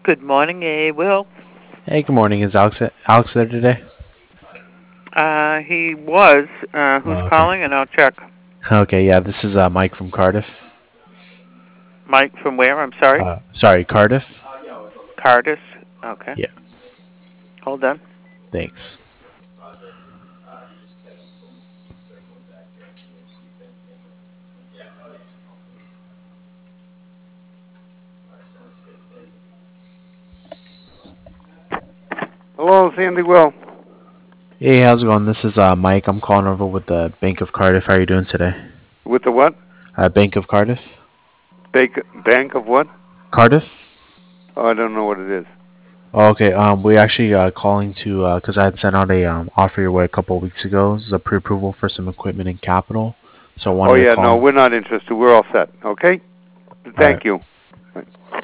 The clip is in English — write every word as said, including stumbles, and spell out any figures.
Good morning, eh, Will. Hey, good morning. Is Alex Alex there today? Uh, he was. Uh, who's Oh, okay. calling? And I'll check. Okay, yeah, this is uh, Mike from Cardiff. Mike from where? I'm sorry. Uh, sorry, Cardiff. Cardis. Okay. Yeah, Hold on. thanks. Hello, Sandy Will. Hey, how's it going? This is uh, Mike. I'm calling over with the Bank of Cardiff. How are you doing today? With the what? Uh, Bank of Cardiff. Bank, Bank of what? Cardiff. Oh, I don't know what it is. Oh, okay. Um, we actually uh calling to uh, cause I had sent out a um offer your way a couple of weeks ago. This is a pre-approval for some equipment and capital. So I Oh, wanted to yeah, no, call. we're not interested. We're all set. Okay? All right. Thank you.